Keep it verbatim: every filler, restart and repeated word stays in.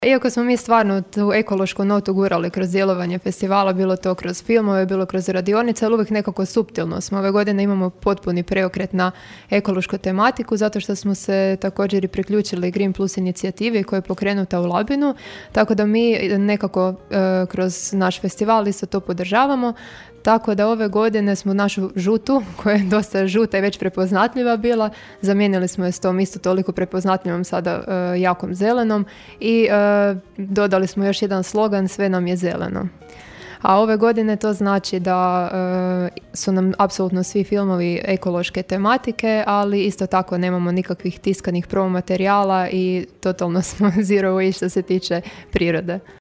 Iako smo mi stvarno tu ekološku notu gurali kroz djelovanje festivala, bilo to kroz filmove, bilo kroz radionice, ali uvijek nekako suptilno smo. Ove godine imamo potpuni preokret na ekološku tematiku, zato što smo se također i priključili Green Plus inicijativi koja je pokrenuta u Labinu, tako da mi nekako e, kroz naš festival isto to podržavamo. Tako da ove godine smo našu žutu, koja je dosta žuta i već prepoznatljiva bila, zamijenili smo je s tom isto toliko prepoznatljivom sada e, jakom zelenom i e, dodali smo još jedan slogan, sve nam je zeleno. A ove godine to znači da e, su nam apsolutno svi filmovi ekološke tematike, ali isto tako nemamo nikakvih tiskanih promo materijala i totalno smo zero waste što se tiče prirode.